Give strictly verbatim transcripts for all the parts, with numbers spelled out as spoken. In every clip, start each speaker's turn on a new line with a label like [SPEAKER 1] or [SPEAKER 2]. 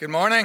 [SPEAKER 1] Good morning.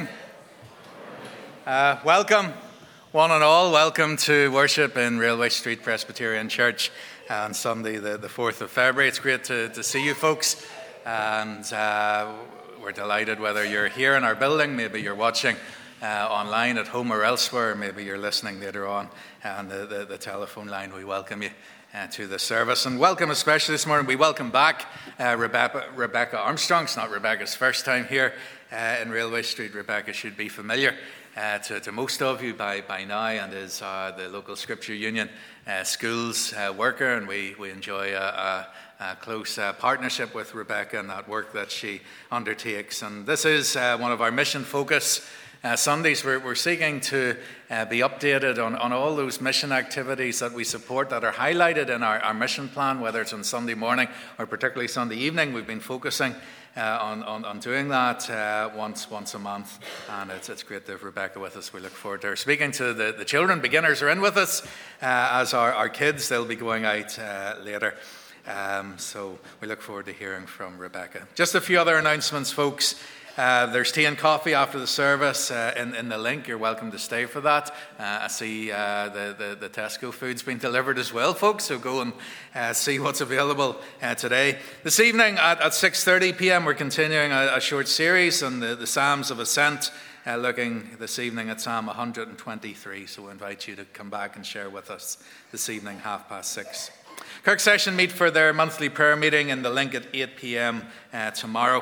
[SPEAKER 1] Uh, welcome, one and all. Welcome to worship in Railway Street Presbyterian Church on Sunday, the, the fourth of February. It's great to, to see you folks, and uh, we're delighted whether you're here in our building, maybe you're watching uh, online at home or elsewhere, maybe you're listening later on on the, the, the telephone line. We welcome you Uh, to the service, and welcome especially this morning. We welcome back uh, Rebecca, Rebecca Armstrong. It's not Rebecca's first time here uh, in Railway Street. Rebecca should be familiar uh, to, to most of you by, by now, and is uh, the local Scripture Union uh, schools uh, worker, and we, we enjoy a, a, a close uh, partnership with Rebecca and that work that she undertakes. And this is uh, one of our mission focus Uh, Sundays. We're, we're seeking to uh, be updated on, on all those mission activities that we support that are highlighted in our, our mission plan, whether it's on Sunday morning or particularly Sunday evening. We've been focusing uh, on, on, on doing that uh, once once a month, and it's, it's great to have Rebecca with us. We look forward to her speaking to the, the children. Beginners are in with us, uh, as are our kids. They'll be going out uh, later. Um, so we look forward to hearing from Rebecca. Just a few other announcements, folks. Uh, there's tea and coffee after the service uh, in, in the link. You're welcome to stay for that. Uh, I see uh, the, the, the Tesco food's been delivered as well, folks, so go and uh, see what's available uh, today. This evening at, at six thirty p.m. we're continuing a, a short series on the, the Psalms of Ascent, uh, looking this evening at Psalm one twenty-three, so we invite you to come back and share with us this evening, half past six. Kirk Session meet for their monthly prayer meeting in the link at eight p.m. Uh, tomorrow.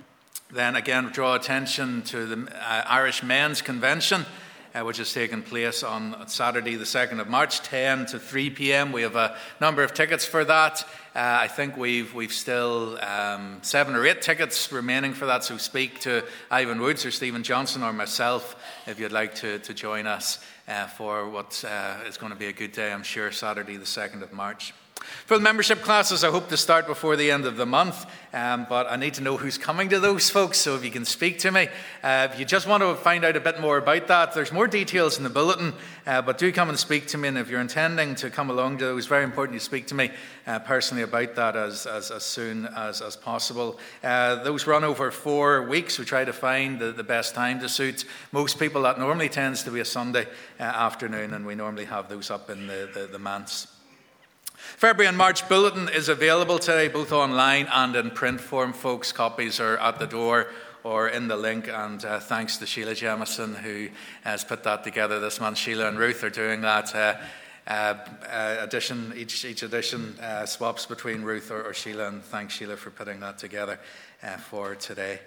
[SPEAKER 1] Then again, draw attention to the uh, Irish Men's Convention, uh, which is taking place on Saturday, the second of March, ten to three p.m. We have a number of tickets for that. Uh, I think we've we've still um, seven or eight tickets remaining for that. So speak to Ivan Woods or Stephen Johnson or myself if you'd like to, to join us uh, for what uh, is going to be a good day, I'm sure, Saturday, the second of March. For the membership classes, I hope to start before the end of the month, um, but I need to know who's coming to those, folks, so if you can speak to me. Uh, if you just want to find out a bit more about that, there's more details in the bulletin, uh, but do come and speak to me, and if you're intending to come along to those, it's very important you speak to me uh, personally about that as, as, as soon as, as possible. Uh, those run over four weeks. We try to find the, the best time to suit most people. That normally tends to be a Sunday uh, afternoon, and we normally have those up in the, the, the manse. February and March bulletin is available today, both online and in print form, folks. Copies are at the door or in the link, and uh, thanks to Sheila Jamison, who has put that together this month. Sheila and Ruth are doing that uh, uh, uh, edition, each, each edition uh, swaps between Ruth or, or Sheila, and thanks, Sheila, for putting that together uh, for today.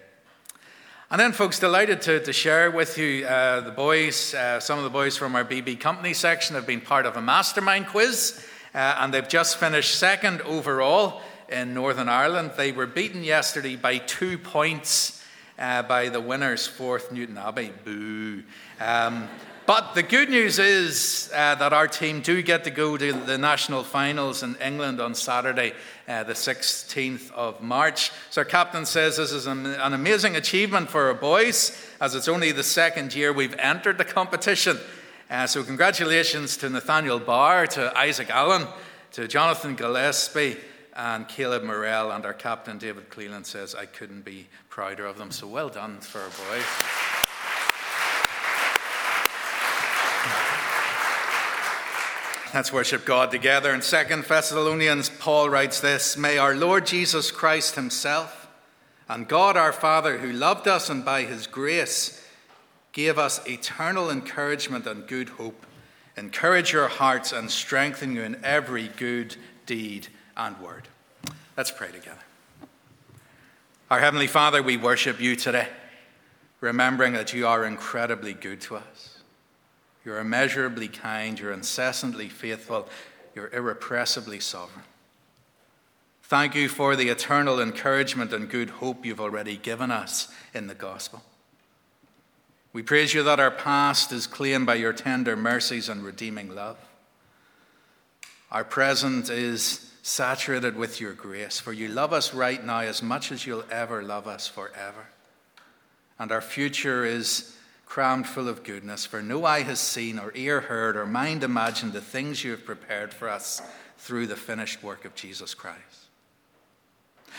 [SPEAKER 1] And then, folks, delighted to, to share with you uh, the boys, uh, some of the boys from our B B Company section have been part of a mastermind quiz. Uh, and they've just finished second overall in Northern Ireland. They were beaten yesterday by two points uh, by the winners, Fourth Newton Abbey. Boo. Um, but the good news is uh, that our team do get to go to the national finals in England on Saturday, uh, the sixteenth of March. So our captain says this is an, an amazing achievement for our boys, as it's only the second year we've entered the competition. Uh, so congratulations to Nathaniel Barr, to Isaac Allen, to Jonathan Gillespie and Caleb Morrell, and our captain David Cleland says, I couldn't be prouder of them. So well done for our boys. Let's worship God together. In Second Thessalonians, Paul writes this: May our Lord Jesus Christ himself and God our Father, who loved us and by his grace gave us eternal encouragement and good hope, encourage your hearts and strengthen you in every good deed and word. Let's pray together. Our Heavenly Father, we worship you today, remembering that you are incredibly good to us. You're immeasurably kind, you're incessantly faithful, you're irrepressibly sovereign. Thank you for the eternal encouragement and good hope you've already given us in the gospel. We praise you that our past is claimed by your tender mercies and redeeming love. Our present is saturated with your grace, for you love us right now as much as you'll ever love us forever. And our future is crammed full of goodness, for no eye has seen or ear heard or mind imagined the things you have prepared for us through the finished work of Jesus Christ.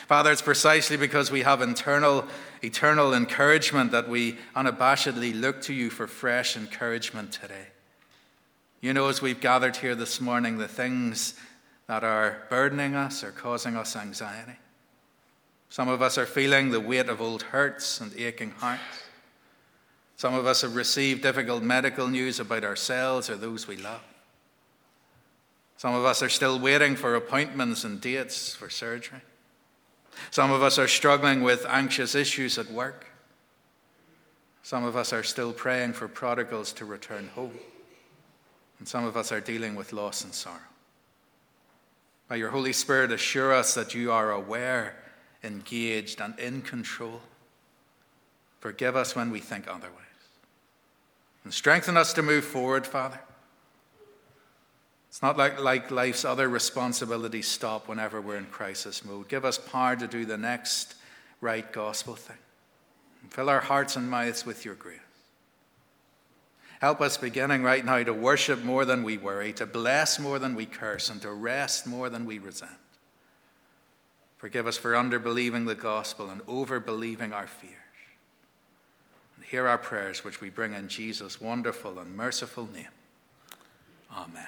[SPEAKER 1] Father, it's precisely because we have internal, eternal encouragement that we unabashedly look to you for fresh encouragement today. You know, as we've gathered here this morning, the things that are burdening us or causing us anxiety. Some of us are feeling the weight of old hurts and aching hearts. Some of us have received difficult medical news about ourselves or those we love. Some of us are still waiting for appointments and dates for surgery. Some of us are struggling with anxious issues at work. Some of us are still praying for prodigals to return home. And some of us are dealing with loss and sorrow. By your Holy Spirit, assure us that you are aware, engaged, and in control. Forgive us when we think otherwise. And strengthen us to move forward, Father. It's not like, like life's other responsibilities stop whenever we're in crisis mode. Give us power to do the next right gospel thing. And fill our hearts and mouths with your grace. Help us beginning right now to worship more than we worry, to bless more than we curse, and to rest more than we resent. Forgive us for underbelieving the gospel and overbelieving our fears. And hear our prayers, which we bring in Jesus' wonderful and merciful name. Amen.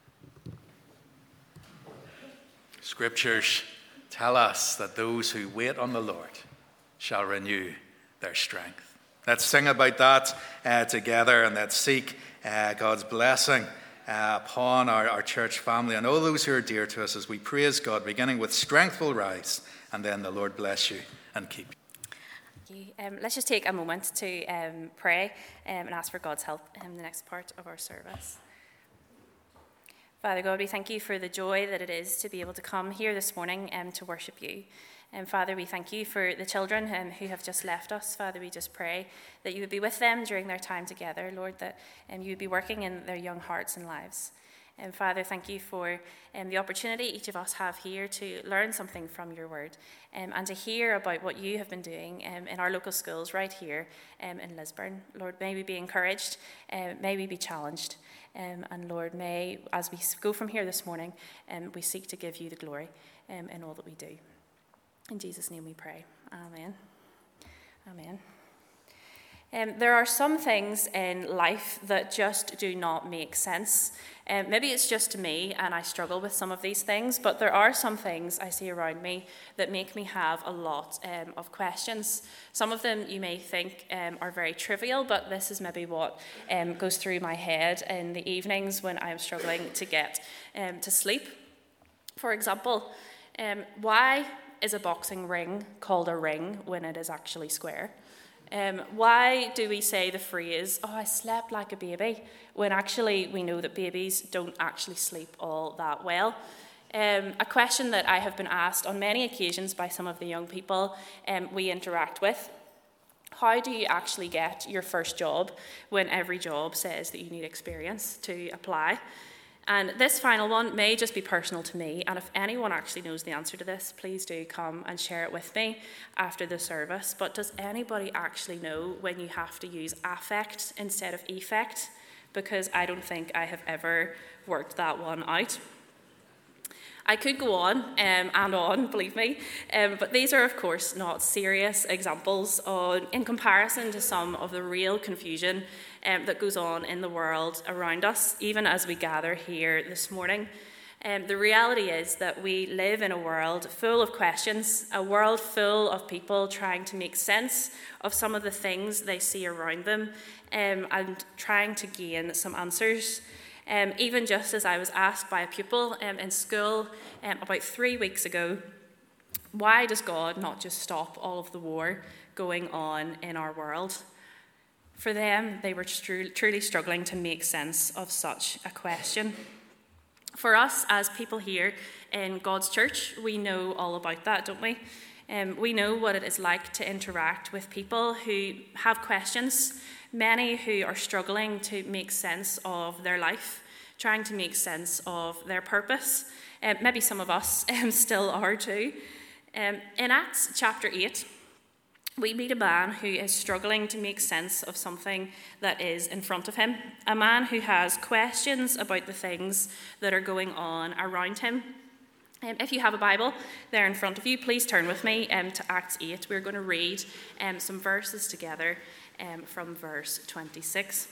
[SPEAKER 1] Scriptures tell us that those who wait on the Lord shall renew their strength. Let's sing about that uh, together, and let's seek uh, God's blessing uh, upon our, our church family and all those who are dear to us as we praise God, beginning with Strength Will Rise, and then the Lord bless you and keep you.
[SPEAKER 2] Thank you. Um, let's just take a moment to um, pray um, and ask for God's help in the next part of our service. Father God, we thank you for the joy that it is to be able to come here this morning um, to worship you. And Father, we thank you for the children um, who have just left us. Father, we just pray that you would be with them during their time together, Lord, that um, you would be working in their young hearts and lives. And Father, thank you for um, the opportunity each of us have here to learn something from your word um, and to hear about what you have been doing um, in our local schools right here um, in Lisburn. Lord, may we be encouraged, uh, may we be challenged. Um, and Lord, may, as we go from here this morning, um, we seek to give you the glory um, in all that we do. In Jesus' name we pray. Amen. Amen. Um, there are some things in life that just do not make sense. Um, maybe it's just me and I struggle with some of these things, but there are some things I see around me that make me have a lot um, of questions. Some of them you may think um, are very trivial, but this is maybe what um, goes through my head in the evenings when I'm struggling to get um, to sleep. For example, um, why is a boxing ring called a ring when it is actually square? Um, why do we say the phrase, oh, I slept like a baby, when actually we know that babies don't actually sleep all that well? Um, a question that I have been asked on many occasions by some of the young people um, we interact with. How do you actually get your first job when every job says that you need experience to apply? And this final one may just be personal to me, and if anyone actually knows the answer to this, please do come and share it with me after the service. But does anybody actually know when you have to use affect instead of effect? Because I don't think I have ever worked that one out. I could go on um, and on, believe me, um, but these are, of course, not serious examples on, in comparison to some of the real confusion um, that goes on in the world around us, even as we gather here this morning. Um, the reality is that we live in a world full of questions, a world full of people trying to make sense of some of the things they see around them um, and trying to gain some answers. Um, even just as I was asked by a pupil um, in school um, about three weeks ago, why does God not just stop all of the war going on in our world? For them, they were tr- truly struggling to make sense of such a question. For us, as people here in God's church, we know all about that, don't we? Um, we know what it is like to interact with people who have questions, many who are struggling to make sense of their life, trying to make sense of their purpose. Um, maybe some of us um, still are too. Um, in Acts chapter eight, we meet a man who is struggling to make sense of something that is in front of him, a man who has questions about the things that are going on around him. Um, if you have a Bible there in front of you, please turn with me um, to Acts eight. We're going to read um, some verses together um, from verse twenty-six.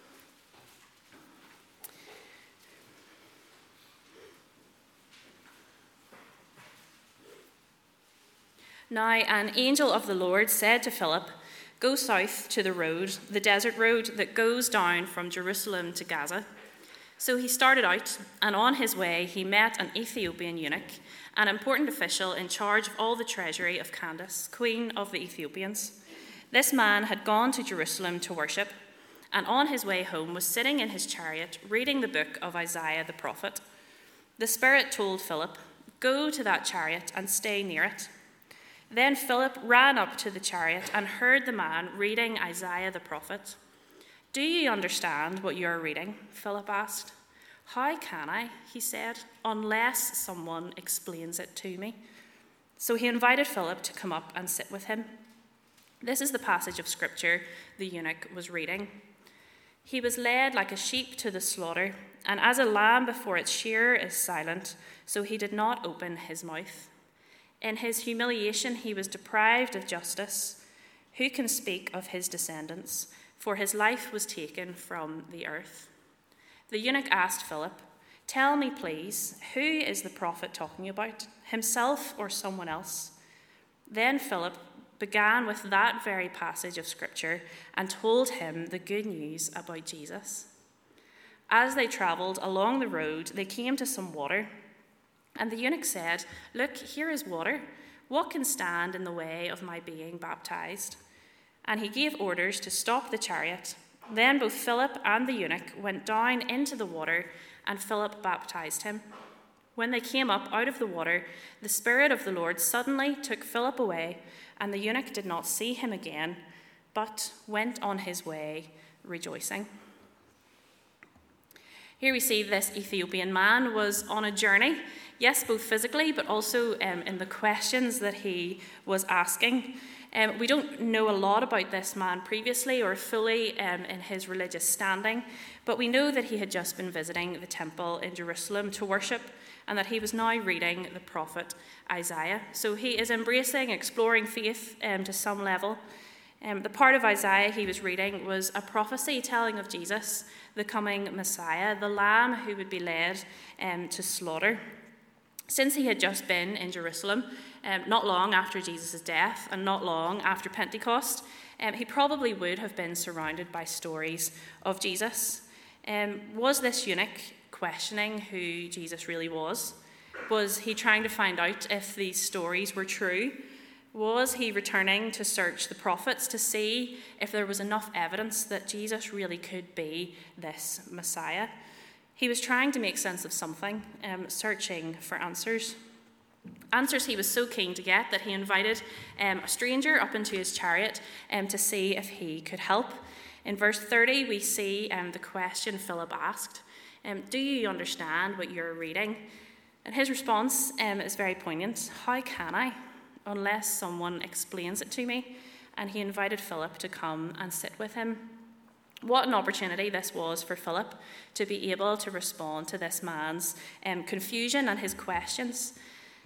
[SPEAKER 2] Now an angel of the Lord said to Philip, "Go south to the road, the desert road that goes down from Jerusalem to Gaza." So he started out, and on his way he met an Ethiopian eunuch, an important official in charge of all the treasury of Candace, queen of the Ethiopians. This man had gone to Jerusalem to worship, and on his way home was sitting in his chariot reading the book of Isaiah the prophet. The Spirit told Philip, "Go to that chariot and stay near it." Then Philip ran up to the chariot and heard the man reading Isaiah the prophet. "Do you understand what you are reading?" Philip asked. "How can I," he said, "unless someone explains it to me?" So he invited Philip to come up and sit with him. This is the passage of scripture the eunuch was reading. "He was led like a sheep to the slaughter, and as a lamb before its shearer is silent, so he did not open his mouth. In his humiliation he was deprived of justice. Who can speak of his descendants? For his life was taken from the earth." The eunuch asked Philip, "Tell me, please, who is the prophet talking about, himself or someone else?" Then Philip began with that very passage of scripture and told him the good news about Jesus. As they travelled along the road, they came to some water, and the eunuch said, "Look, here is water. What can stand in the way of my being baptized?" And he gave orders to stop the chariot. Then both Philip and the eunuch went down into the water, and Philip baptized him. When they came up out of the water, the Spirit of the Lord suddenly took Philip away, and the eunuch did not see him again, but went on his way rejoicing. Here we see this Ethiopian man was on a journey, yes, both physically, but also um, in the questions that he was asking. Um, we don't know a lot about this man previously or fully um, in his religious standing, but we know that he had just been visiting the temple in Jerusalem to worship, and that he was now reading the prophet Isaiah. So he is embracing, exploring faith um, to some level. Um, the part of Isaiah he was reading was a prophecy telling of Jesus, the coming Messiah, the Lamb who would be led um, to slaughter. Since he had just been in Jerusalem, um, not long after Jesus' death and not long after Pentecost, um, he probably would have been surrounded by stories of Jesus. Um, was this eunuch questioning who Jesus really was? Was he trying to find out if these stories were true? Was he returning to search the prophets to see if there was enough evidence that Jesus really could be this Messiah? He was trying to make sense of something, um, searching for answers. Answers he was so keen to get that he invited um, a stranger up into his chariot um, to see if he could help. In verse thirty, we see um, the question Philip asked, um, "Do you understand what you're reading?" And his response um, is very poignant. "How can I, unless someone explains it to me?" And he invited Philip to come and sit with him. What an opportunity this was for Philip to be able to respond to this man's um, confusion and his questions.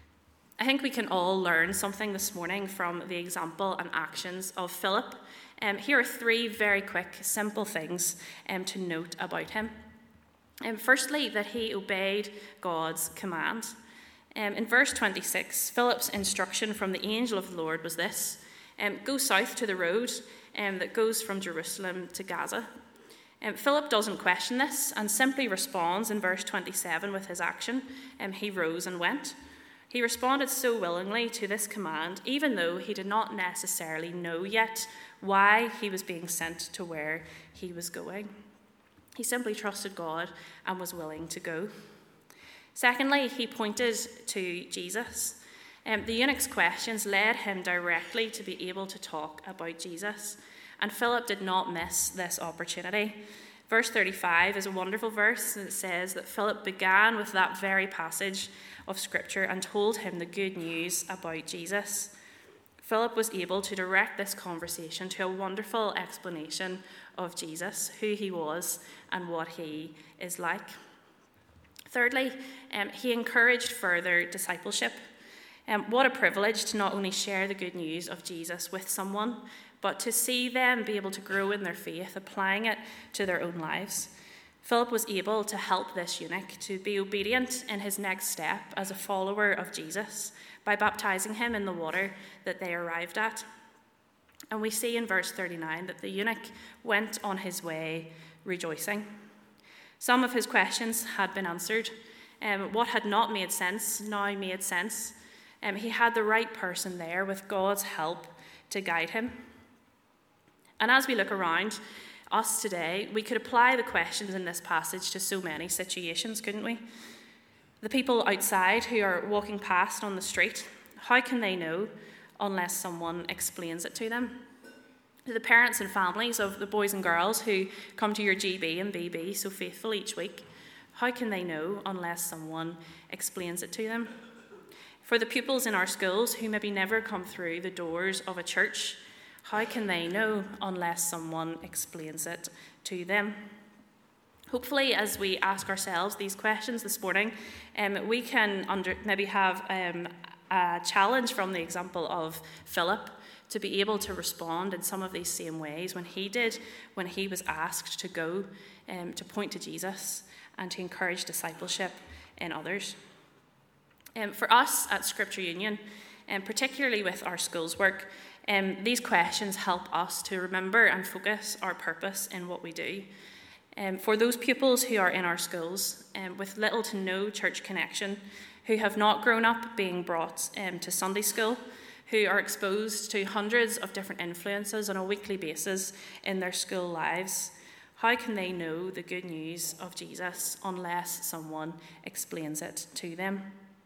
[SPEAKER 2] I think we can all learn something this morning from the example and actions of Philip. Um, here are three very quick, simple things um, to note about him. Um, firstly, that he obeyed God's command. Um, in verse twenty-six, Philip's instruction from the angel of the Lord was this: um, go south to the road um, that goes from Jerusalem to Gaza. Um, Philip doesn't question this and simply responds in verse twenty-seven with his action. Um, he rose and went. He responded so willingly to this command, even though he did not necessarily know yet why he was being sent to where he was going. He simply trusted God and was willing to go. Secondly, he pointed to Jesus. Um, the eunuch's questions led him directly to be able to talk about Jesus, and Philip did not miss this opportunity. Verse thirty-five is a wonderful verse. It says that Philip began with that very passage of Scripture and told him the good news about Jesus. Philip was able to direct this conversation to a wonderful explanation of Jesus, who he was and what he is like. Thirdly, um, he encouraged further discipleship. Um, what a privilege to not only share the good news of Jesus with someone, but to see them be able to grow in their faith, applying it to their own lives. Philip was able to help this eunuch to be obedient in his next step as a follower of Jesus by baptizing him in the water that they arrived at. And we see in verse thirty-nine that the eunuch went on his way rejoicing. Some of his questions had been answered. Um, what had not made sense now made sense. Um, he had the right person there with God's help to guide him. And as we look around us today, we could apply the questions in this passage to so many situations, couldn't we? The people outside who are walking past on the street, how can they know unless someone explains it to them? The parents and families of the boys and girls who come to your G B and B B so faithful each week, how can they know unless someone explains it to them? For the pupils in our schools who maybe never come through the doors of a church, how can they know unless someone explains it to them? Hopefully, as we ask ourselves these questions this morning, um, we can under, maybe have um, a challenge from the example of Philip to be able to respond in some of these same ways when he did, when he was asked to go um, to point to Jesus and to encourage discipleship in others. Um, for us at Scripture Union, and um, particularly with our schools work, um, these questions help us to remember and focus our purpose in what we do. Um, for those pupils who are in our schools um, with little to no church connection, who have not grown up being brought um, to Sunday school, who are exposed to hundreds of different influences on a weekly basis in their school lives, how can they know the good news of Jesus unless someone explains it to them?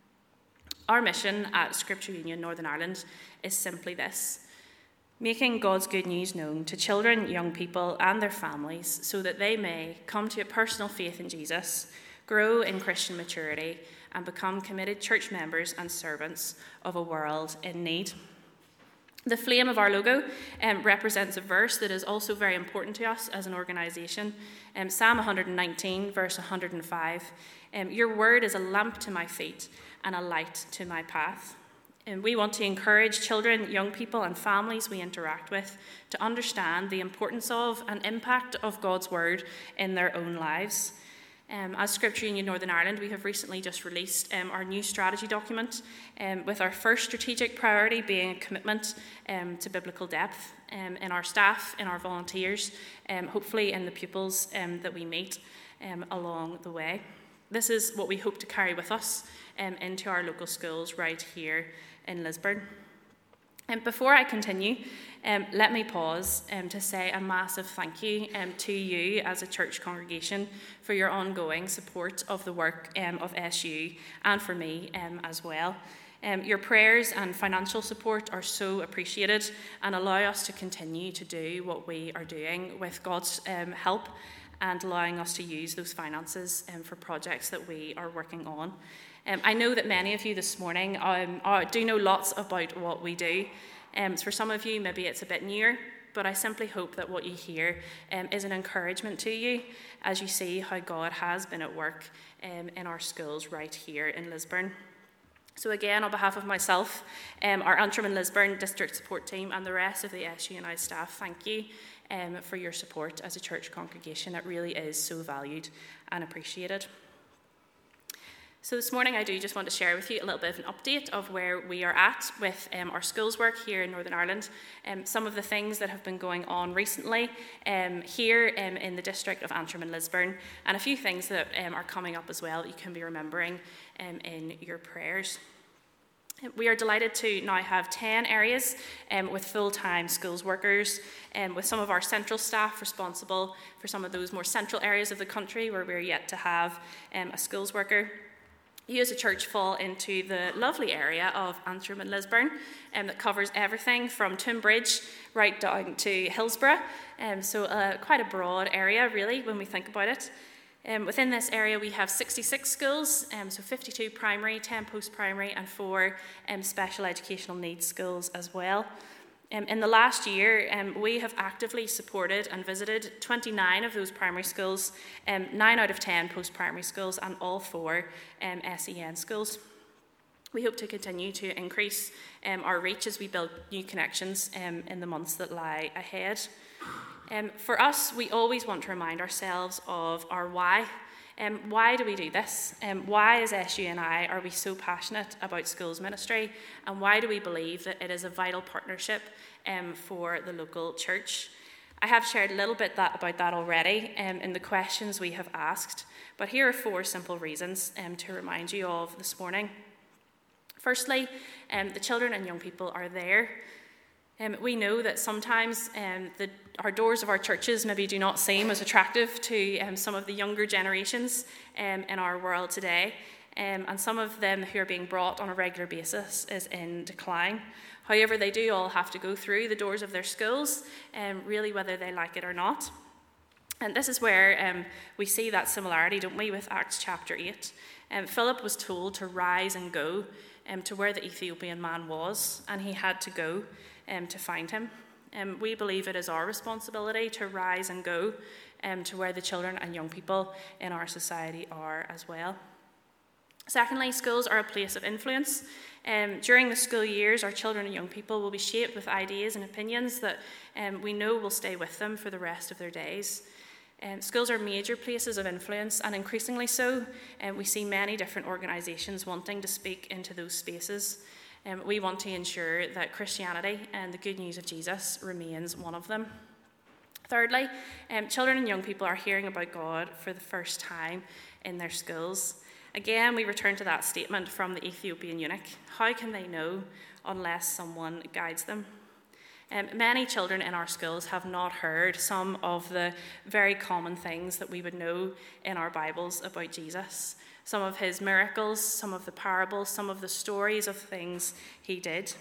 [SPEAKER 2] Our mission at Scripture Union Northern Ireland is simply this: making God's good news known to children, young people, and their families so that they may come to a personal faith in Jesus, grow in Christian maturity, and become committed church members and servants of a world in need. The flame of our logo um, represents a verse that is also very important to us as an organisation. Um, Psalm one nineteen, verse one hundred five. Um, Your word is a lamp to my feet and a light to my path. And we want to encourage children, young people, and families we interact with to understand the importance of and impact of God's word in their own lives. Um, as Scripture Union Northern Ireland, we have recently just released um, our new strategy document, um, with our first strategic priority being a commitment um, to biblical depth um, in our staff, in our volunteers, um, hopefully in the pupils um, that we meet um, along the way. This is what we hope to carry with us um, into our local schools right here in Lisburn. And before I continue, um, let me pause um, to say a massive thank you um, to you as a church congregation for your ongoing support of the work um, of S U and for me um, as well. Um, your prayers and financial support are so appreciated and allow us to continue to do what we are doing with God's um, help and allowing us to use those finances um, for projects that we are working on. Um, I know that many of you this morning um, are, do know lots about what we do. Um, for some of you, maybe it's a bit newer, but I simply hope that what you hear um, is an encouragement to you as you see how God has been at work um, in our schools right here in Lisburn. So again, on behalf of myself, um, our Antrim and Lisburn District Support Team and the rest of the S U N I staff, thank you um, for your support as a church congregation. It really is so valued and appreciated. So this morning I do just want to share with you a little bit of an update of where we are at with um, our schools work here in Northern Ireland, um, some of the things that have been going on recently um, here um, in the district of Antrim and Lisburn, and a few things that um, are coming up as well that you can be remembering um, in your prayers. We are delighted to now have ten areas um, with full-time schools workers, um, with some of our central staff responsible for some of those more central areas of the country where we're yet to have um, a schools worker. You as a church fall into the lovely area of Antrim and Lisburn um, that covers everything from Toonbridge right down to Hillsborough, um, so uh, quite a broad area really when we think about it. Um, within this area we have sixty-six schools, um, so fifty-two primary, ten post-primary and four um, special educational needs schools as well. Um, in the last year, um, we have actively supported and visited twenty-nine of those primary schools, um, nine out of ten post-primary schools, and all four um, S E N schools. We hope to continue to increase um, our reach as we build new connections um, in the months that lie ahead. Um, for us, we always want to remind ourselves of our why. Um, why do we do this? Um, why, as S U N I, are we so passionate about schools ministry? And why do we believe that it is a vital partnership um, for the local church? I have shared a little bit that, about that already um, in the questions we have asked, but here are four simple reasons um, to remind you of this morning. Firstly, um, the children and young people are there. Um, we know that sometimes um, the, our doors of our churches maybe do not seem as attractive to um, some of the younger generations um, in our world today, um, and some of them who are being brought on a regular basis is in decline. However, they do all have to go through the doors of their schools, um, really whether they like it or not. And this is where um, we see that similarity, don't we, with Acts chapter eight. Um, Philip was told to rise and go um, to where the Ethiopian man was, and he had to go um, to find him. Um, we believe it is our responsibility to rise and go um, to where the children and young people in our society are as well. Secondly, schools are a place of influence. Um, during the school years, our children and young people will be shaped with ideas and opinions that um, we know will stay with them for the rest of their days. Um, schools are major places of influence, and increasingly so, um, we see many different organisations wanting to speak into those spaces. Um, we want to ensure that Christianity and the good news of Jesus remains one of them. Thirdly, um, children and young people are hearing about God for the first time in their schools. Again, we return to that statement from the Ethiopian eunuch. How can they know unless someone guides them? Um, many children in our schools have not heard some of the very common things that we would know in our Bibles about Jesus. Some of his miracles, some of the parables, some of the stories of things he did.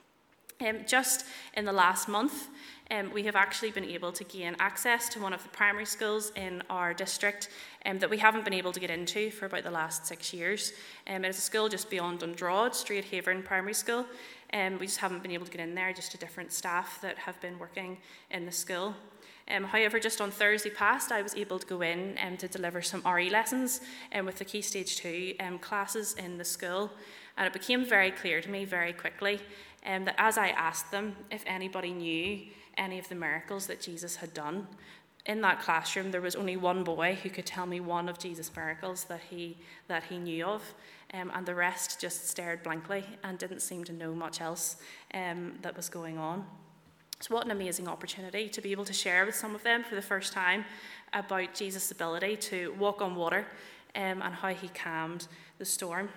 [SPEAKER 2] Um, just in the last month, um, we have actually been able to gain access to one of the primary schools in our district um, that we haven't been able to get into for about the last six years. Um, it is a school just beyond Dundrod, Straighthaven Primary School. Um, we just haven't been able to get in there, just to different staff that have been working in the school. Um, however, just on Thursday past, I was able to go in um, to deliver some R E lessons um, with the Key Stage two um, classes in the school. And it became very clear to me very quickly um, that as I asked them if anybody knew any of the miracles that Jesus had done, in that classroom there was only one boy who could tell me one of Jesus' miracles that he that he knew of, um, and the rest just stared blankly and didn't seem to know much else um, that was going on. So what an amazing opportunity to be able to share with some of them for the first time about Jesus' ability to walk on water um, and how he calmed the storm.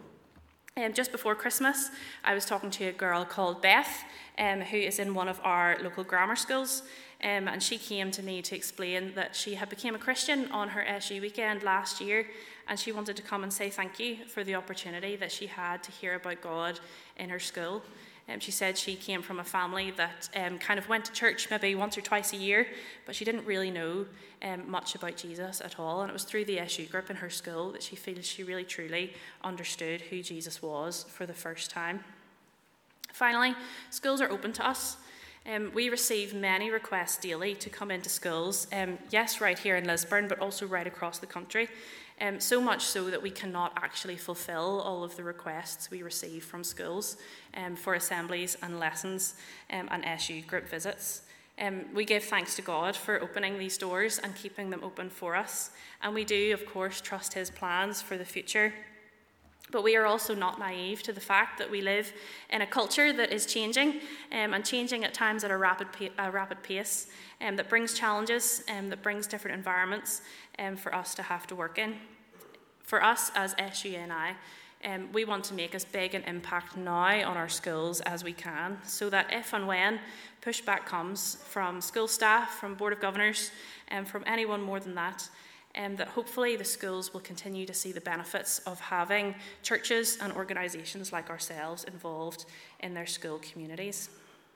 [SPEAKER 2] Um, just before Christmas, I was talking to a girl called Beth, um, who is in one of our local grammar schools, um, and she came to me to explain that she had become a Christian on her S U weekend last year, and she wanted to come and say thank you for the opportunity that she had to hear about God in her school. Um, she said she came from a family that um, kind of went to church maybe once or twice a year, but she didn't really know um, much about Jesus at all. And it was through the S U group in her school that she feels she really truly understood who Jesus was for the first time. Finally, schools are open to us. Um, we receive many requests daily to come into schools, um, yes, right here in Lisburn, but also right across the country. Um, so much so that we cannot actually fulfill all of the requests we receive from schools um, for assemblies and lessons um, and S U group visits. Um, we give thanks to God for opening these doors and keeping them open for us. And we do, of course, trust his plans for the future. But we are also not naive to the fact that we live in a culture that is changing um, and changing at times at a rapid pa- a rapid pace um, that brings challenges, um, that brings different environments um, for us to have to work in. For us as S U N I, um, we want to make as big an impact now on our schools as we can, so that if and when pushback comes from school staff, from Board of Governors, and from anyone more than that, Um, that hopefully the schools will continue to see the benefits of having churches and organisations like ourselves involved in their school communities.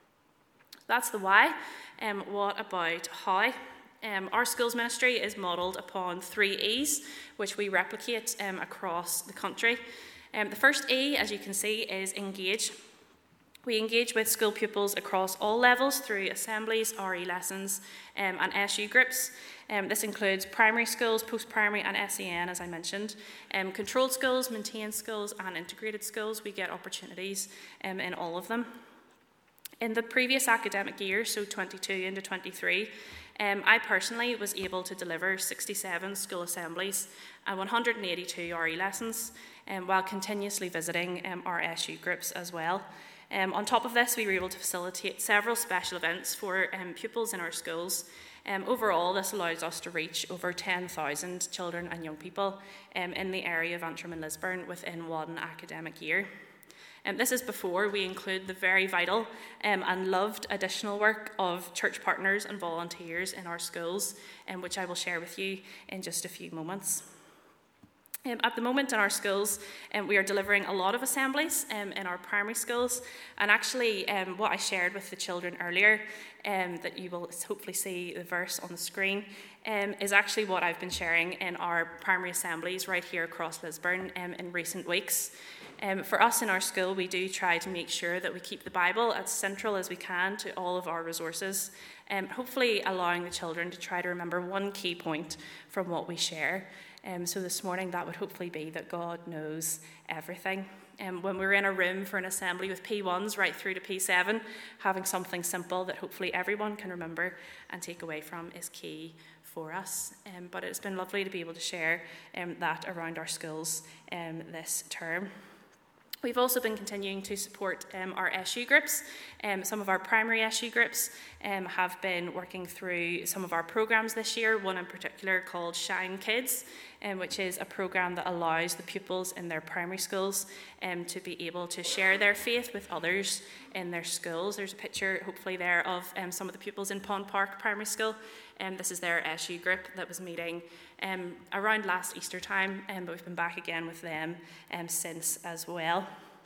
[SPEAKER 2] That's the why. Um, what about how? Um, our schools ministry is modelled upon three E's, which we replicate um, across the country. Um, the first E, as you can see, is engage. We engage with school pupils across all levels through assemblies, R E lessons, um, and S U groups. Um, this includes primary schools, post-primary and S E N, as I mentioned. Um, controlled schools, maintained schools, and integrated schools. We get opportunities um, in all of them. In the previous academic year, so twenty-two into twenty-three, um, I personally was able to deliver sixty-seven school assemblies and one hundred eighty-two R E lessons, um, while continuously visiting um, our S U groups as well. Um, on top of this, we were able to facilitate several special events for um, pupils in our schools. Um, overall, this allows us to reach over ten thousand children and young people um, in the area of Antrim and Lisburn within one academic year. Um, this is before we include the very vital um, and loved additional work of church partners and volunteers in our schools, um, which I will share with you in just a few moments. Um, at the moment in our schools, um, we are delivering a lot of assemblies um, in our primary schools, and actually um, what I shared with the children earlier, um, that you will hopefully see the verse on the screen, um, is actually what I've been sharing in our primary assemblies right here across Lisburn um, in recent weeks. Um, for us in our school, we do try to make sure that we keep the Bible as central as we can to all of our resources, um, hopefully allowing the children to try to remember one key point from what we share. Um, so this morning, that would hopefully be that God knows everything. Um, when we're in a room for an assembly with P ones right through to P seven, having something simple that hopefully everyone can remember and take away from is key for us. Um, but it's been lovely to be able to share um, that around our schools um, this term. We've also been continuing to support um, our S U groups. Um, some of our primary S U groups um, have been working through some of our programs this year, one in particular called Shine Kids, um, which is a program that allows the pupils in their primary schools um, to be able to share their faith with others in their schools. There's a picture, hopefully, there of um, some of the pupils in Pond Park Primary School. Um, this is their S U group that was meeting um, around last Easter time, um, but we've been back again with them um, since as well.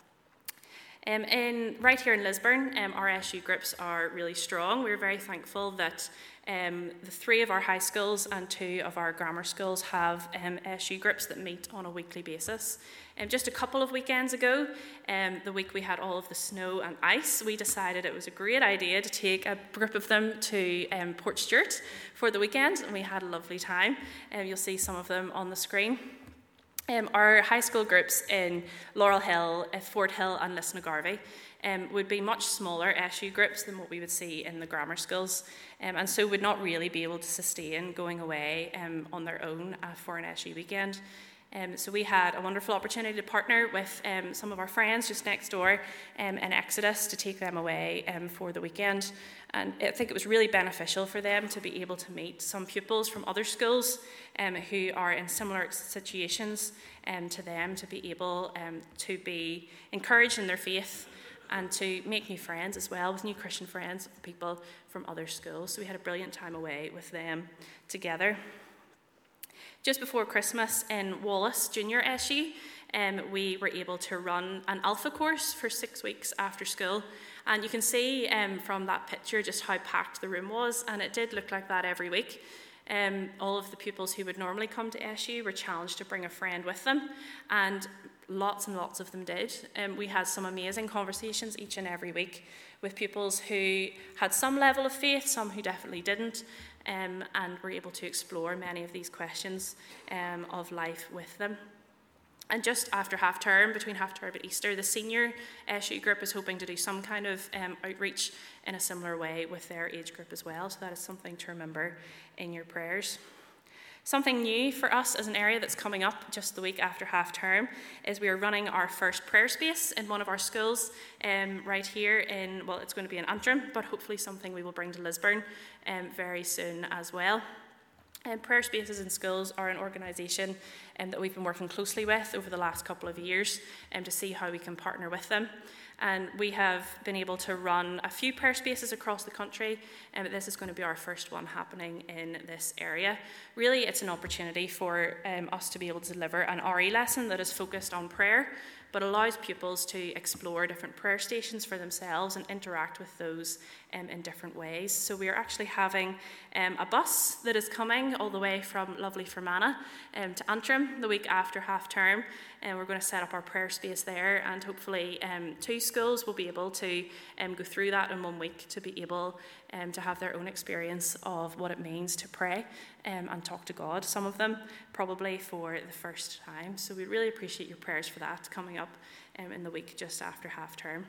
[SPEAKER 2] Um, in, right here in Lisburn, um, our S U groups are really strong. We're very thankful that um, the three of our high schools and two of our grammar schools have um, S U groups that meet on a weekly basis. Um, just a couple of weekends ago, um, the week we had all of the snow and ice, we decided it was a great idea to take a group of them to um, Port Stewart for the weekend, and we had a lovely time. Um, you'll see some of them on the screen. Um, our high school groups in Laurel Hill, uh, Fort Hill and Lisnagarvey um, would be much smaller S U groups than what we would see in the grammar schools, um, and so would not really be able to sustain going away um, on their own uh, for an S U weekend. Um, so we had a wonderful opportunity to partner with um, some of our friends just next door um, in Exodus to take them away um, for the weekend. And I think it was really beneficial for them to be able to meet some pupils from other schools um, who are in similar situations um, to them, to be able um, to be encouraged in their faith and to make new friends as well, with new Christian friends, people from other schools. So we had a brilliant time away with them together. Just before Christmas in Wallace Junior S U, um, we were able to run an Alpha course for six weeks after school. And you can see um, from that picture just how packed the room was, and it did look like that every week. Um, all of the pupils who would normally come to S U were challenged to bring a friend with them, and lots and lots of them did. Um, we had some amazing conversations each and every week with pupils who had some level of faith, some who definitely didn't, um, and were able to explore many of these questions um, of life with them. And just after half term, between half term and Easter, the senior S U group is hoping to do some kind of um, outreach in a similar way with their age group as well. So that is something to remember in your prayers. Something new for us as an area that's coming up just the week after half term is we are running our first prayer space in one of our schools um, right here in, well, it's going to be in Antrim, but hopefully something we will bring to Lisburn um, very soon as well. Um, Prayer Spaces in Schools are an organisation um, that we've been working closely with over the last couple of years um, to see how we can partner with them. And we have been able to run a few prayer spaces across the country, and um, this is going to be our first one happening in this area. Really, it's an opportunity for um, us to be able to deliver an R E lesson that is focused on prayer, but allows pupils to explore different prayer stations for themselves and interact with those um, in different ways. So we are actually having um, a bus that is coming all the way from lovely Fermanagh um, to Antrim the week after half term, and we're going to set up our prayer space there, and hopefully um, two schools will be able to um, go through that in one week to be able um, to have their own experience of what it means to pray um, and talk to God, some of them probably for the first time. So we really appreciate your prayers for that coming up um, in the week just after half term.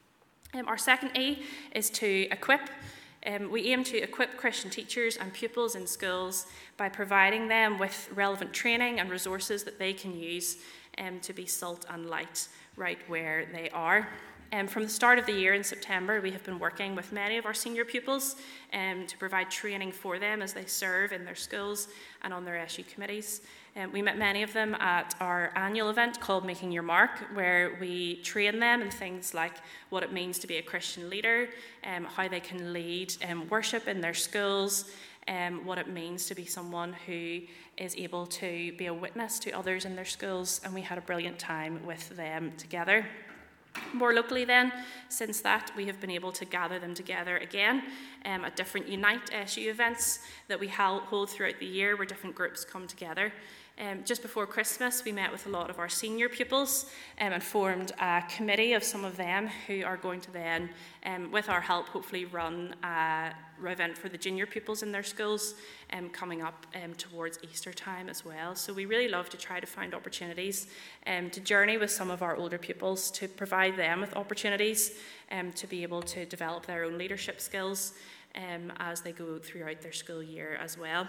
[SPEAKER 2] Um, our second E is to equip. Um, we aim to equip Christian teachers and pupils in schools by providing them with relevant training and resources that they can use um, to be salt and light right where they are. Um, from the start of the year in September, we have been working with many of our senior pupils um, to provide training for them as they serve in their schools and on their S U committees. Um, we met many of them at our annual event called Making Your Mark, where we train them in things like what it means to be a Christian leader, um, how they can lead um, worship in their schools, um, what it means to be someone who is able to be a witness to others in their schools, and we had a brilliant time with them together. More locally then, since that, we have been able to gather them together again um, at different Unite S U events that we hold throughout the year where different groups come together. Um, just before Christmas, we met with a lot of our senior pupils um, and formed a committee of some of them who are going to then, um, with our help, hopefully run a event for the junior pupils in their schools um, coming up um, towards Easter time as well. So we really love to try to find opportunities um, to journey with some of our older pupils, to provide them with opportunities um, to be able to develop their own leadership skills um, as they go throughout their school year as well.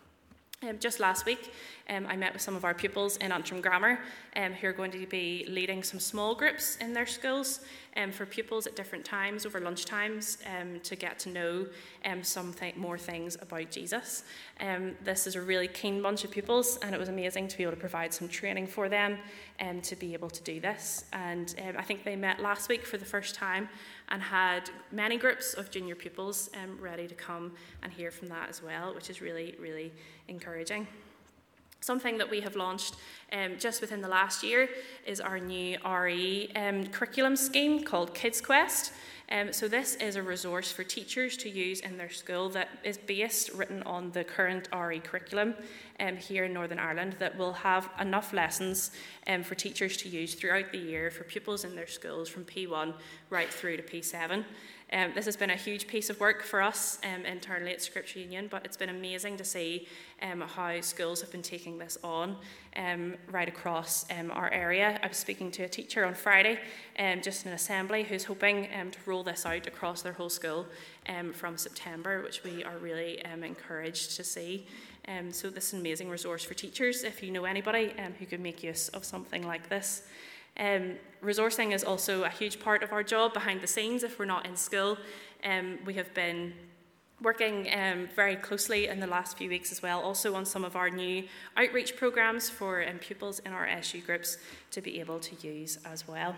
[SPEAKER 2] Um, just last week, um, I met with some of our pupils in Antrim Grammar um, who are going to be leading some small groups in their schools um, for pupils at different times over lunch times um, to get to know um, some th- more things about Jesus. Um, this is a really keen bunch of pupils, and it was amazing to be able to provide some training for them um, to be able to do this. And um, I think they met last week for the first time and had many groups of junior pupils um, ready to come and hear from that as well, which is really, really encouraging. Something that we have launched um, just within the last year is our new R E um, curriculum scheme called Kids Quest. Um, so this is a resource for teachers to use in their school that is based, written on the current R E curriculum um, here in Northern Ireland, that will have enough lessons um, for teachers to use throughout the year for pupils in their schools from P one right through to P seven. Um, this has been a huge piece of work for us um, internally at Scripture Union, but it's been amazing to see um, how schools have been taking this on um, right across um, our area. I was speaking to a teacher on Friday, um, just in an assembly, who's hoping um, to roll this out across their whole school um, from September, which we are really um, encouraged to see. Um, so this is an amazing resource for teachers if you know anybody um, who could make use of something like this. Um, resourcing is also a huge part of our job behind the scenes if we're not in school. Um, we have been working um, very closely in the last few weeks as well, also on some of our new outreach programs for um, pupils in our S U groups to be able to use as well.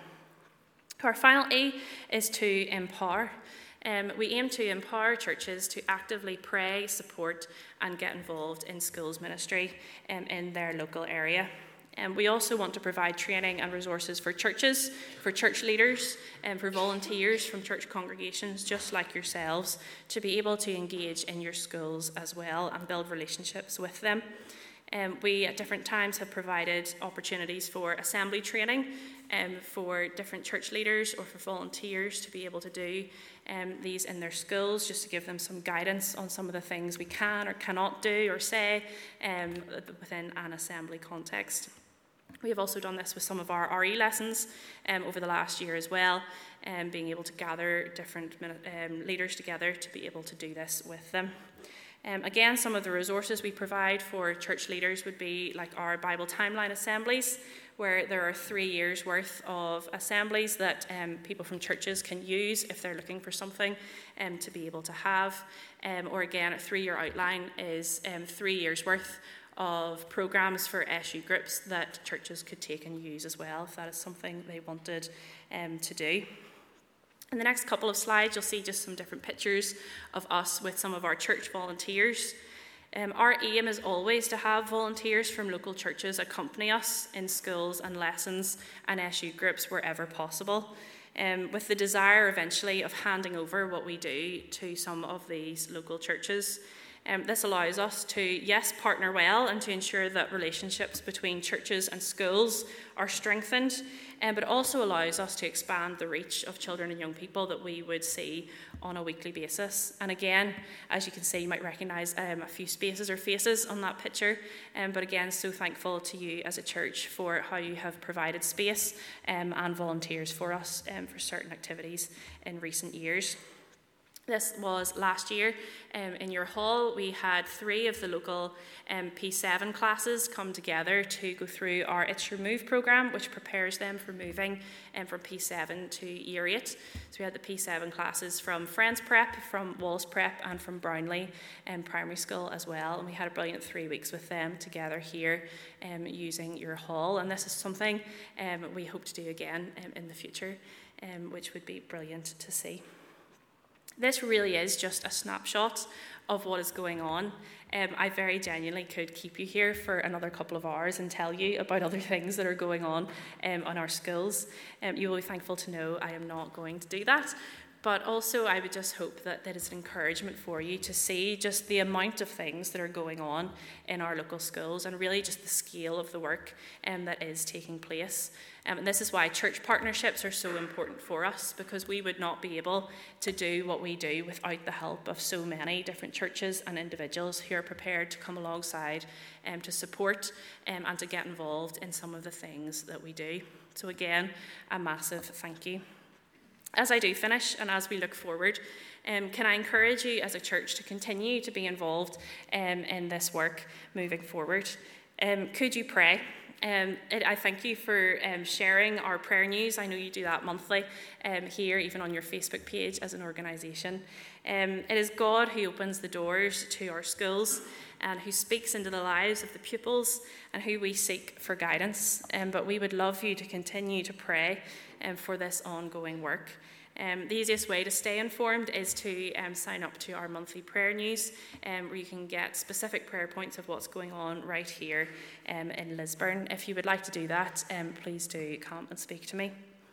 [SPEAKER 2] Our final E is to empower. Um, we aim to empower churches to actively pray, support and get involved in schools ministry um, in their local area. Um, we also want to provide training and resources for churches, for church leaders, and for volunteers from church congregations just like yourselves to be able to engage in your schools as well and build relationships with them. Um, we at different times have provided opportunities for assembly training um, for different church leaders or for volunteers to be able to do um, these in their schools, just to give them some guidance on some of the things we can or cannot do or say um, within an assembly context. We have also done this with some of our R E lessons um, over the last year as well, um, being able to gather different um, leaders together to be able to do this with them. Um, again, some of the resources we provide for church leaders would be like our Bible timeline assemblies, where there are three years worth of assemblies that um, people from churches can use if they're looking for something um, to be able to have. Um, or again, a three-year outline is um, three years worth of programs for S U groups that churches could take and use as well, if that is something they wanted um, to do. In the next couple of slides, you'll see just some different pictures of us with some of our church volunteers. Um, our aim is always to have volunteers from local churches accompany us in schools and lessons and S U groups wherever possible, um, with the desire eventually of handing over what we do to some of these local churches.
[SPEAKER 3] Um, this allows us to, yes, partner well and to ensure that relationships between churches and schools are strengthened, um, but also allows us to expand the reach of children and young people that we would see on a weekly basis. And again, as you can see, you might recognise um, a few spaces or faces on that picture, um, but again, so thankful to you as a church for how you have provided space um, and volunteers for us um, for certain activities in recent years. This was last year. Um, in your hall, we had three of the local um, P seven classes come together to go through our It's Your Move programme, which prepares them for moving um, from P seven to Year eight. So we had the P seven classes from Friends Prep, from Walls Prep, and from Brownlee um, Primary School as well. And we had a brilliant three weeks with them together here um, using your hall. And this is something um, we hope to do again um, in the future, um, which would be brilliant to see. This really is just a snapshot of what is going on. Um, I very genuinely could keep you here for another couple of hours and tell you about other things that are going on um, on our schools. Um, you will be thankful to know I am not going to do that. But also I would just hope that that is an encouragement for you to see just the amount of things that are going on in our local schools and really just the scale of the work um, that is taking place. Um, and this is why church partnerships are so important for us, because we would not be able to do what we do without the help of so many different churches and individuals who are prepared to come alongside um, to support um, and to get involved in some of the things that we do. So again, a massive thank you. As I do finish and as we look forward, um, can I encourage you as a church to continue to be involved um, in this work moving forward? Um, could you pray? Um, it, I thank you for um, sharing our prayer news. I know you do that monthly um, here, even on your Facebook page as an organisation. Um, it is God who opens the doors to our schools and who speaks into the lives of the pupils and who we seek for guidance. Um, but we would love you to continue to pray um, for this ongoing work. Um, the easiest way to stay informed is to um, sign up to our monthly prayer news, um, where you can get specific prayer points of what's going on right here um, in Lisburn. If you would like to do that, um, please do come and speak to me.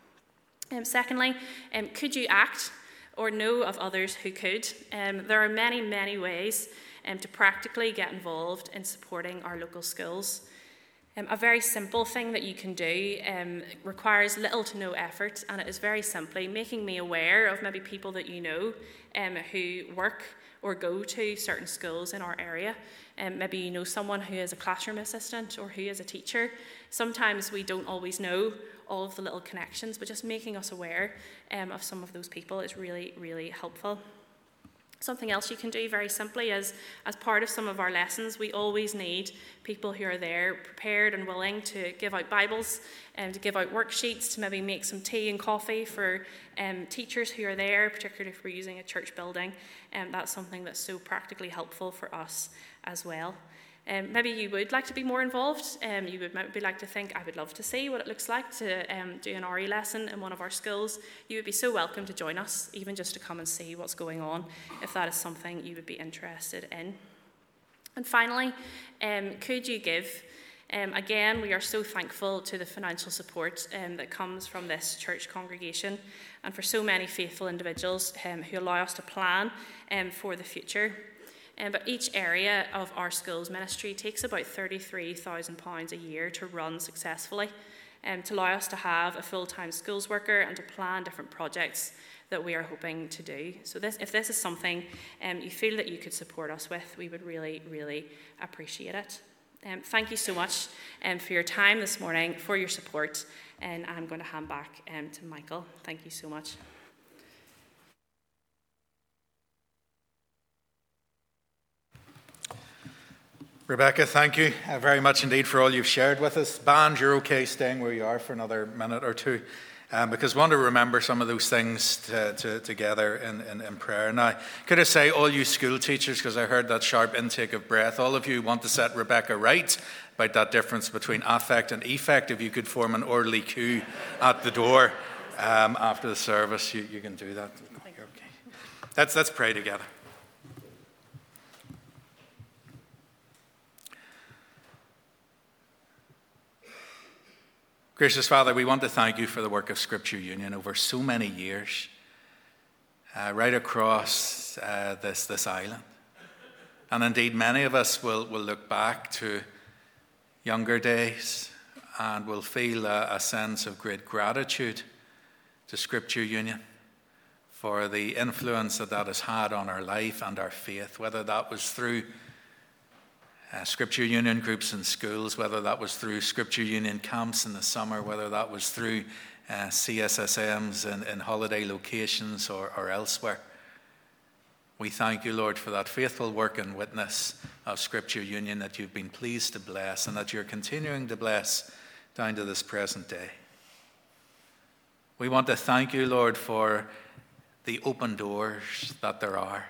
[SPEAKER 3] Um, secondly, um, could you act or know of others who could? Um, there are many, many ways um, to practically get involved in supporting our local schools. Um, a very simple thing that you can do um, requires little to no effort, and it is very simply making me aware of maybe people that you know um, who work or go to certain schools in our area. Um, maybe you know someone who is a classroom assistant or who is a teacher. Sometimes we don't always know all of the little connections, but just making us aware um, of some of those people is really, really helpful. Something else you can do very simply is, as part of some of our lessons, we always need people who are there prepared and willing to give out Bibles and to give out worksheets, to maybe make some tea and coffee for um, teachers who are there, particularly if we're using a church building. And um, that's something that's so practically helpful for us as well. Um, maybe you would like to be more involved. Um, you would maybe like to think, I would love to see what it looks like to um, do an R E lesson in one of our schools. You would be so welcome to join us, even just to come and see what's going on, if that is something you would be interested in. And finally, um, could you give? Um, again, we are so thankful to the financial support um, that comes from this church congregation and for so many faithful individuals um, who allow us to plan um, for the future. Um, but each area of our schools ministry takes about thirty-three thousand pounds a year to run successfully, um, to allow us to have a full-time schools worker and to plan different projects that we are hoping to do. So this, if this is something um, you feel that you could support us with, we would really, really appreciate it. Um, thank you so much um, for your time this morning, for your support, and I'm going to hand back um, to Michael. Thank you so much.
[SPEAKER 1] Rebecca, thank you uh, very much indeed for all you've shared with us. Band, you're okay staying where you are for another minute or two, um, because we want to remember some of those things to, to, together in, in, in prayer. Now, could I say, all you school teachers, because I heard that sharp intake of breath, all of you want to set Rebecca right about that difference between affect and effect. If you could form an orderly queue at the door um, after the service, you, you can do that. Okay. Let's, let's pray together. Gracious Father, we want to thank you for the work of Scripture Union over so many years, uh, right across uh, this, this island. And indeed, many of us will, will look back to younger days and will feel a, a sense of great gratitude to Scripture Union for the influence that that has had on our life and our faith, whether that was through uh, Scripture Union groups in schools, whether that was through Scripture Union camps in the summer, whether that was through uh, C S S Ms in, in holiday locations or, or elsewhere. We thank you, Lord, for that faithful work and witness of Scripture Union that you've been pleased to bless and that you're continuing to bless down to this present day. We want to thank you, Lord, for the open doors that there are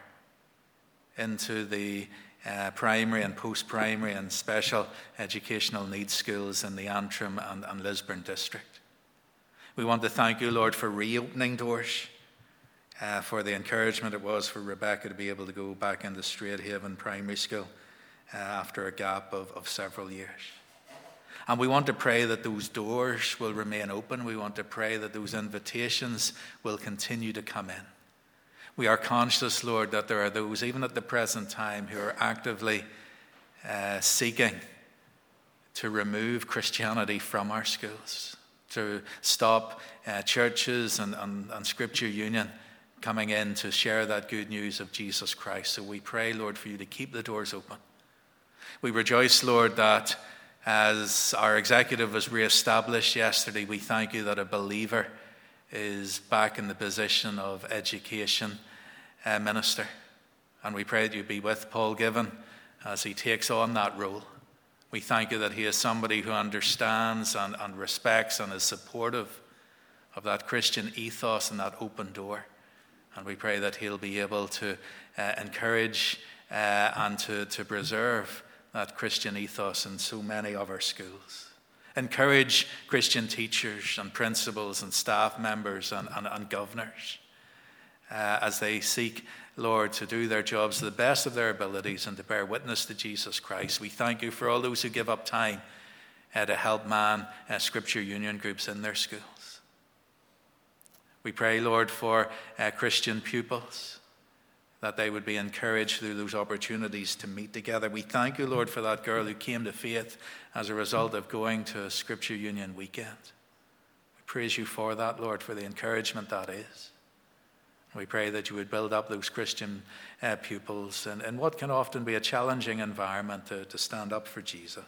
[SPEAKER 1] into the uh, primary and post-primary and special educational needs schools in the Antrim and, and Lisburn district. We want to thank you, Lord, for reopening doors, uh, for the encouragement it was for Rebecca to be able to go back into Straighthaven Primary School uh, after a gap of, of several years. And we want to pray that those doors will remain open. We want to pray that those invitations will continue to come in. We are conscious, Lord, that there are those, even at the present time, who are actively uh, seeking to remove Christianity from our schools, to stop uh, churches and, and, and Scripture Union coming in to share that good news of Jesus Christ. So we pray, Lord, for you to keep the doors open. We rejoice, Lord, that as our executive was re-established yesterday, we thank you that a believer is back in the position of education uh, minister. And we pray that you be with Paul Given as he takes on that role. We thank you that he is somebody who understands and, and respects and is supportive of that Christian ethos and that open door. And we pray that he'll be able to uh, encourage uh, and to, to preserve that Christian ethos in so many of our schools. Encourage Christian teachers and principals and staff members and, and, and governors uh, as they seek, Lord, to do their jobs to the best of their abilities and to bear witness to Jesus Christ. We thank you for all those who give up time uh, to help man uh, Scripture Union groups in their schools. We pray, Lord, for uh, Christian pupils, that they would be encouraged through those opportunities to meet together. We thank you, Lord, for that girl who came to faith as a result of going to a Scripture Union weekend. We praise you for that, Lord, for the encouragement that is. We pray that you would build up those Christian uh, pupils in, in what can often be a challenging environment to, to stand up for Jesus.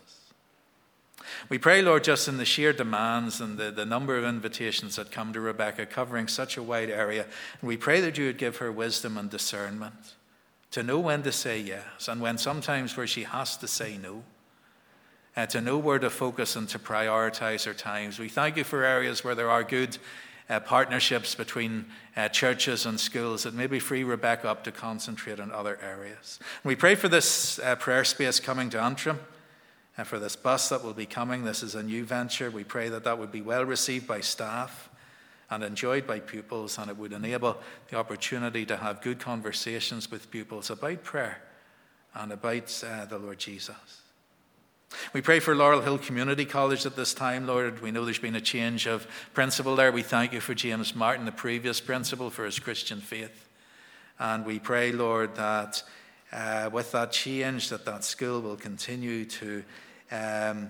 [SPEAKER 1] We pray, Lord, just in the sheer demands and the, the number of invitations that come to Rebecca, covering such a wide area, and we pray that you would give her wisdom and discernment to know when to say yes and when sometimes where she has to say no, uh, to know where to focus and to prioritize her times. We thank you for areas where there are good uh, partnerships between uh, churches and schools that maybe free Rebecca up to concentrate on other areas. And we pray for this uh, prayer space coming to Antrim. And for this bus that will be coming. This is a new venture. We pray that that would be well received by staff and enjoyed by pupils, and it would enable the opportunity to have good conversations with pupils about prayer and about uh, the Lord Jesus. We pray for Laurel Hill Community College at this time, Lord. We know there's been a change of principal there. We thank you for James Martin, the previous principal, for his Christian faith. And we pray, Lord, that uh, with that change, that that school will continue to Um,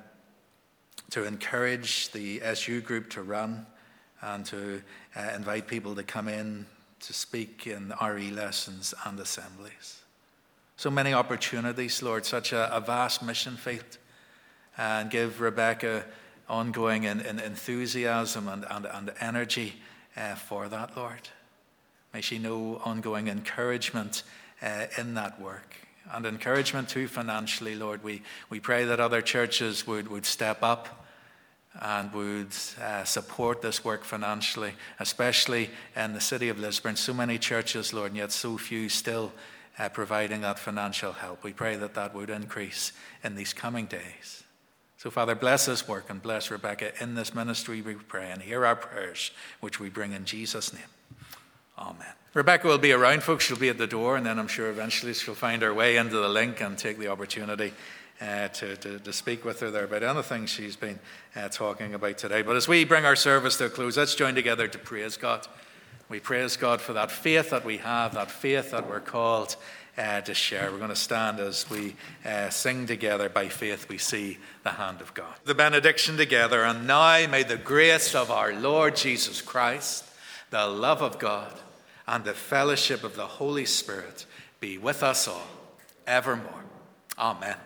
[SPEAKER 1] to encourage the S U group to run and to uh, invite people to come in to speak in R E lessons and assemblies. So many opportunities, Lord, such a, a vast mission field. And give Rebecca ongoing in, in enthusiasm and, and, and energy uh, for that, Lord. May she know ongoing encouragement uh, in that work. And encouragement too financially, Lord. We we pray that other churches would, would step up and would uh, support this work financially, especially in the city of Lisburn. So many churches, Lord, and yet so few still uh, providing that financial help. We pray that that would increase in these coming days. So, Father, bless this work and bless Rebecca in this ministry, we pray, and hear our prayers, which we bring in Jesus' name. Amen. Rebecca will be around, folks. She'll be at the door, and then I'm sure eventually she'll find her way into the link and take the opportunity uh, to, to, to speak with her there about anything she's been uh, talking about today. But as we bring our service to a close, let's join together to praise God. We We praise God for that faith that we have, that faith that we're called uh, to share. We're going to stand as we uh, sing together. By faith we see the hand of God. The benediction together. And now may the grace of our Lord Jesus Christ, the love of God, and the fellowship of the Holy Spirit be with us all evermore. Amen.